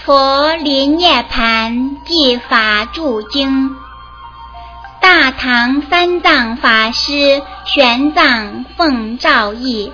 佛临涅盘记法注经，大唐三藏法师玄奘奉诏译。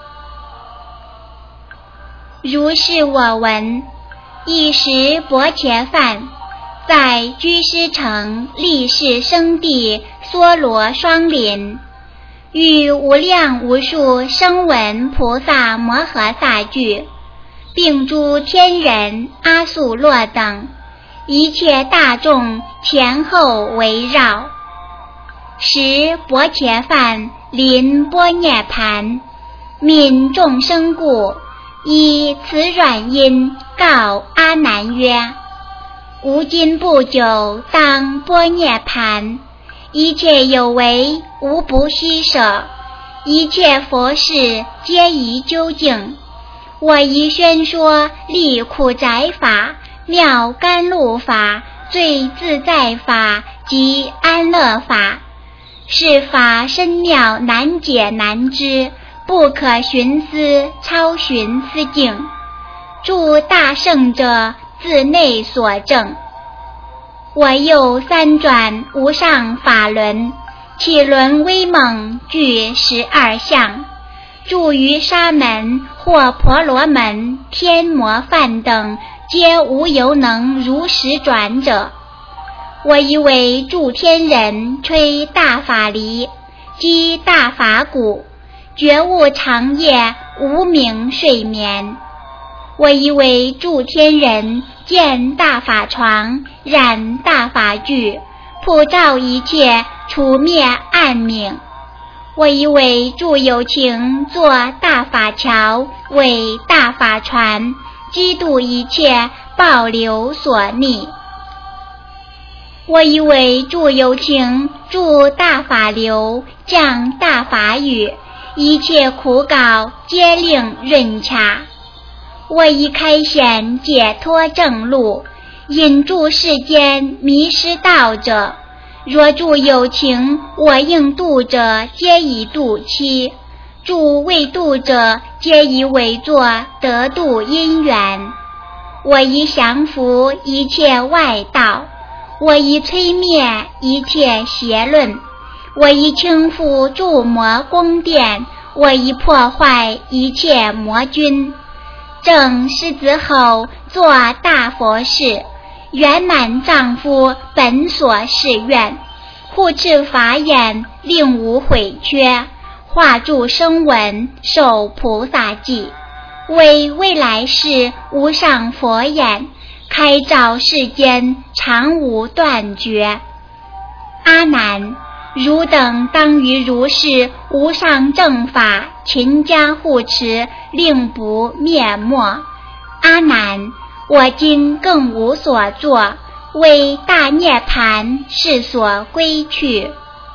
如是我闻，一时薄伽梵在居士城历世生地娑罗双林，与无量无数声闻菩萨摩诃萨聚，并诸天人阿宿洛等一切大众前后围绕。时薄伽梵临波涅盘，悯众生故，以此软音告阿难曰：吾今不久当波涅盘，一切有为无不悉舍，一切佛事皆宜究竟。我宜宣说利苦宅法、妙甘露法、最自在法及安乐法。是法深妙难解难知，不可寻思超寻思境。诸大圣者自内所证。我又三转无上法轮，其轮威猛具12相，住于沙门或婆罗门、天魔梵等，皆无有能如实转者。我以为诸天人吹大法梨，击大法鼓，觉悟长夜，无明睡眠。我以为诸天人建大法床，染大法具，普照一切，除灭暗冥。我以为诸有情作大法桥，为大法船，激渡一切，报流所逆。我以为诸有情助大法流，降大法雨，一切苦恼皆令润洽。我已开显解脱正路，引诸世间迷失道者。若诸有情我应度者，皆以度期；诸未度者，皆以为作得度因缘。我已降伏一切外道，我已摧灭一切邪论，我已倾覆诸魔宫殿，我已破坏一切魔君。正狮子吼作大佛事，圆满丈夫本所誓愿，护持法眼，令无毁缺，化诸声闻，受菩萨记，为未来世无上佛眼，开照世间，常无断绝。阿难，汝等当于如是无上正法勤加护持，令不灭没。阿难，我今更无所作，为大涅盘是所归去。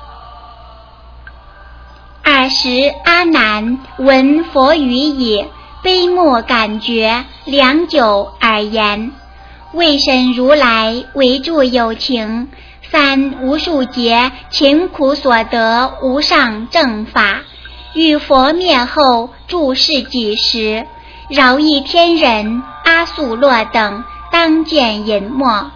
尔时阿难闻佛语已，悲目感觉，良久而言：为神如来为诸有情，三无数劫勤苦所得无上正法，于佛灭后住世几时，饶益天人阿宿洛等当见隐没。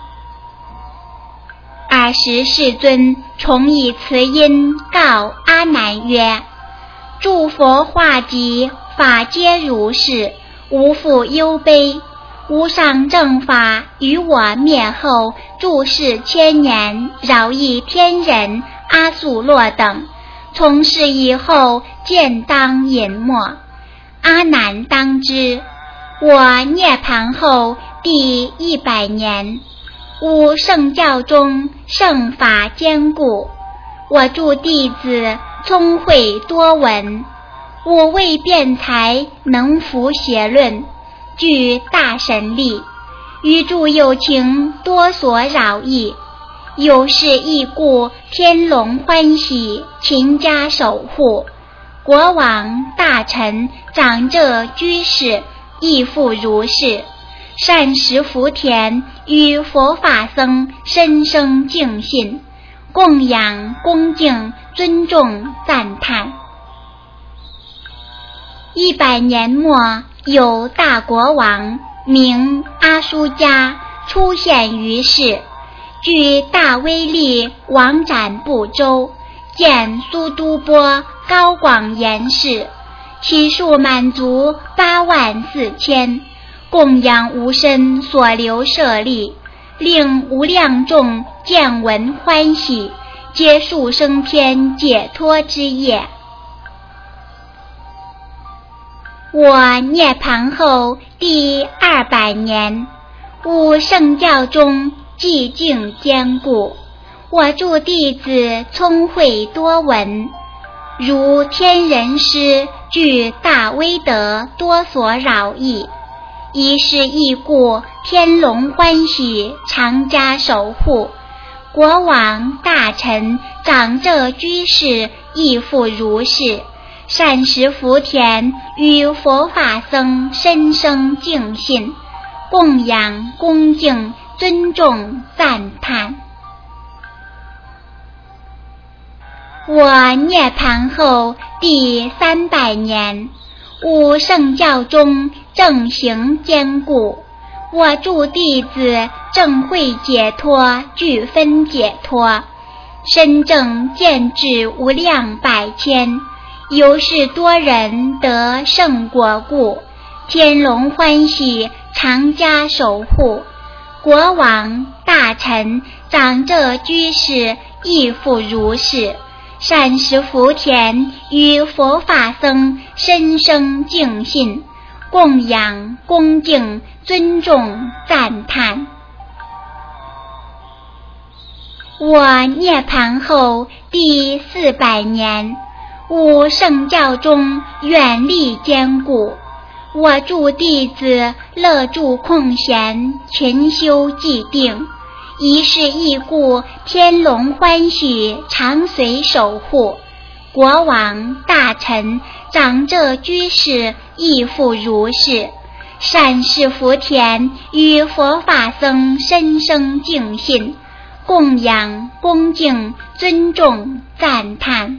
尔时世尊重以慈音告阿难曰：诸佛化集，法皆如是，无复忧悲。无上正法于我灭后，住世千年，饶益天人阿宿洛等，从是以后渐当隐没。阿难当知，我涅盘后第100年，吾圣教中圣法坚固，我诸弟子聪慧多闻，我为辩才能服邪论，具大神力，于诸有情多所扰益。有是义故，天龙欢喜，勤加守护。国王、大臣、长者、居士亦复如是，善食福田，与佛法僧深生敬信，供养恭敬尊重赞叹。100年末，有大国王名阿叔迦，出现于世，据大威力王展部洲，见苏都波高广严氏，其数满足84000，供养无身所留舍利，令无量众见闻欢喜，皆数生天解脱之业。我涅槃后第200年，吾圣教中寂静坚固，我助弟子聪慧多闻，如天人师具大威德多所扰益，一是义故，天龙欢喜常加守护，国王大臣长者居士亦复如是，善食福田与佛法僧深生敬信，供养恭敬尊重赞叹。我涅槃后第300年，吾圣教中正行坚固，我助弟子正慧解脱具分解脱，身正见智无量百千，由是多人得圣果故，天龙欢喜常加守护，国王大臣长者居士亦复如是，善食福田与佛法僧深生敬信，供养恭敬尊重赞叹。我涅槃后第400年，吾圣教中远力坚固，我助弟子乐住空闲，勤修寂定，一是义故，天龙欢喜常随守护，国王大臣长者居士亦复如是，善食福田与佛法僧深生敬信，供养恭敬尊重赞叹。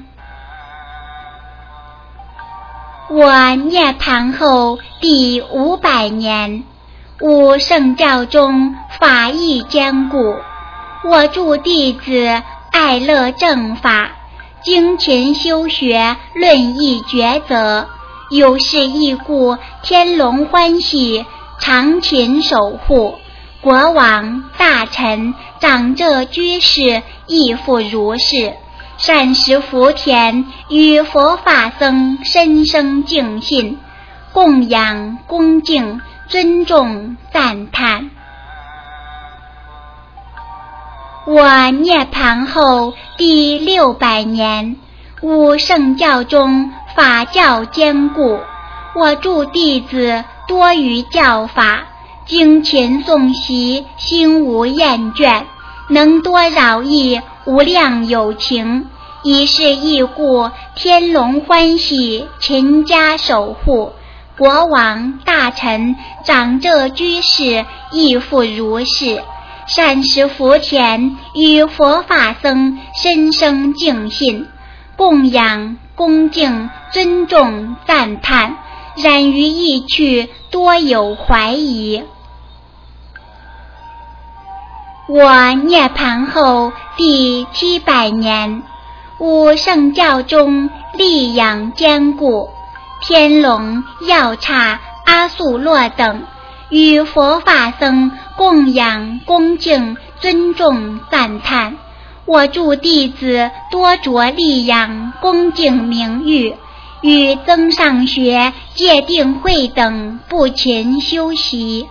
我涅槃后第500年，吾圣教中法义坚固，我助弟子爱乐正法，精勤修学论义抉择，有是义故，天龙欢喜常勤守护，国王大臣长者居士亦复如是，善食福田与佛法僧深生敬信，供养恭敬尊重赞叹。我涅槃后第600年，吾圣教中法教坚固，我助弟子多于教法，精勤诵习心无厌倦，能多饶益无量有情，一是义故，天龙欢喜勤加守护，国王大臣长者居士亦复如是，善食福田与佛法僧深生敬信，供养恭敬尊重赞叹，然于意趣多有怀疑。我涅槃后第700年，吾圣教中力养坚固，天龙药叉阿素洛等与佛法僧供养恭敬尊重赞叹，我助弟子多着力养恭敬名誉，与增上学戒定慧等不勤修习。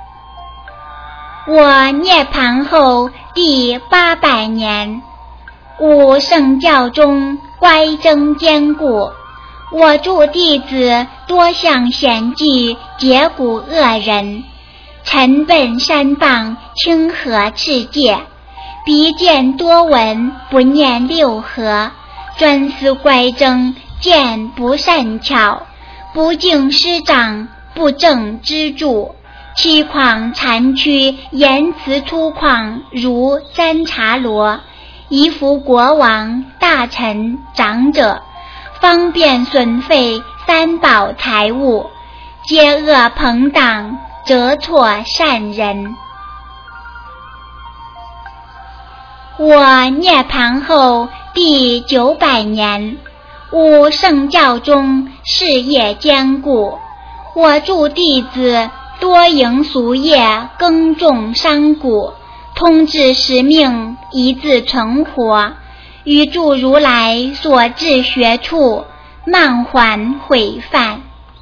我涅槃后第800年，吾圣教中乖争坚固，我助弟子多向贤迹解蛊恶人，晨奔山傍清河赤界，鼻见多闻不念六合，专思乖争见不善巧，不敬师长不正支柱，欺诳残躯言辞粗犷如占茶罗，夷服国王大臣长者，方便损废三宝财物，皆恶朋党折错善人。我涅槃后第900年，吾圣教中事业坚固，我助弟子多营俗业，耕种商贾，通治使命，一自存活，与诸如来所至学处，慢缓毁犯。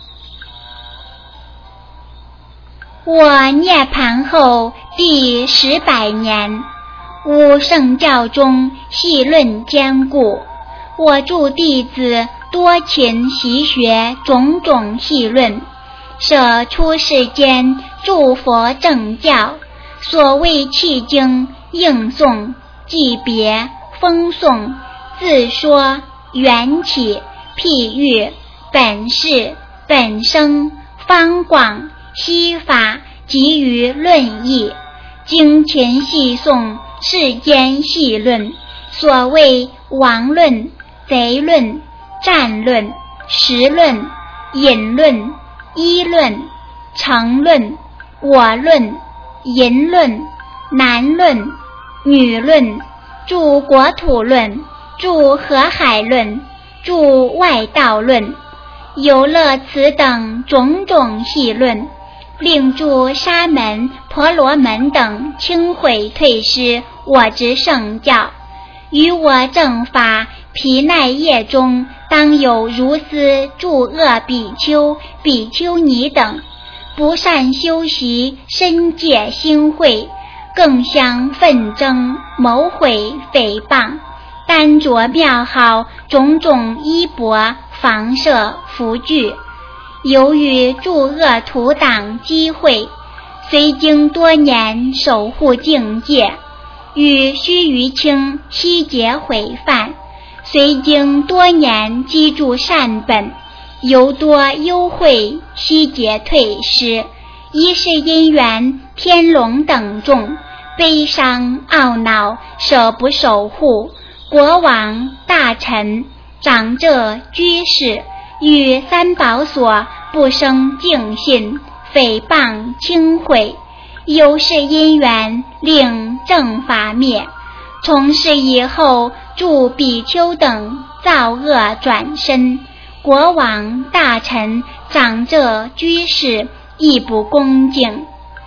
我涅槃后第1000年，吾圣教中细论坚固，我助弟子多勤习学种种细论，舍出世间诸佛正教，所谓契经、应诵、记别、封诵、自说、缘起、譬喻、本事、本生、方广、悉法及于论义，经勤细诵世间细论，所谓王论、贼论、战论、时论、隐论、依论、成论、我论、淫论、男论、女论、著国土论、著河海论、著外道论、游乐此等种种细论，另著沙门、婆罗门等轻毁退失我之圣教。于我正法毗奈业中，当有如斯诸恶比丘、比丘尼等，不善修习，身戒心慧，更相纷争，谋毁诽谤，单着庙号，种种衣钵、房舍、服具，由于诸恶徒党机会，虽经多年守护境界，与须臾清悉结毁犯，虽经多年积住善本，犹多优惠悉结退失，一世因缘天龙等众，悲伤懊恼，舍不守护，国王、大臣、长者、居士与三宝所不生敬信，诽谤轻毁，有是因缘令正法灭。从是以后，诸比丘等造恶转身，国王、大臣、长者、居士亦不恭敬。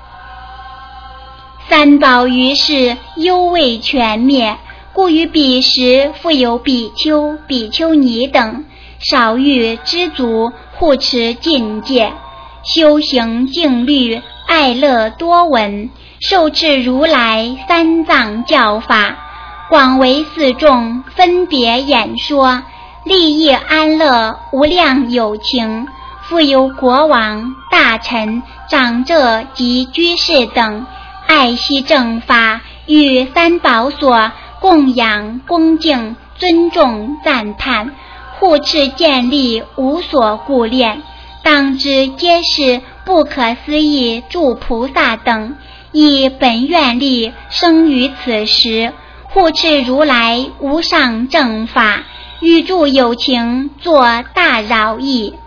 三宝于是犹未全灭，故于彼时复有比丘、比丘尼等，少欲知足，护持禁戒，修行静虑，爱乐多闻，受持如来三藏教法，广为四众分别演说，利益安乐，无量有情。复有国王、大臣、长者及居士等，爱惜正法，与三宝所供养恭敬尊重赞叹，护持建立，无所顾恋。当知皆是不可思议诸菩萨等，以本愿力生于此时，护持如来无上正法，与诸有情作大饶益。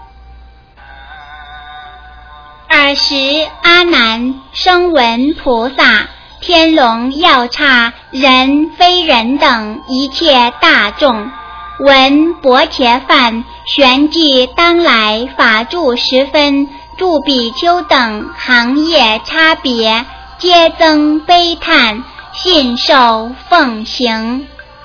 尔时阿难声闻菩萨、天龙药刹、人非人等一切大众，闻薄伽梵旋即当来法住时分，诸比丘等行业差别，皆增悲叹，信受奉行。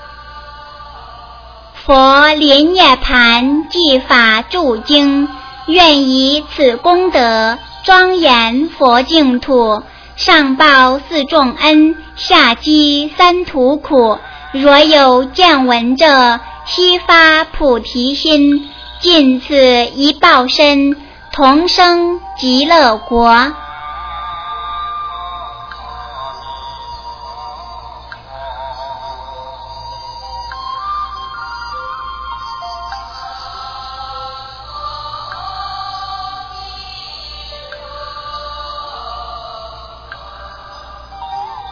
佛临涅盘记法著经，愿以此功德庄严佛净土，上报四重恩，下济三途苦。若有见闻者，悉发菩提心，尽此一报身，同生极乐国。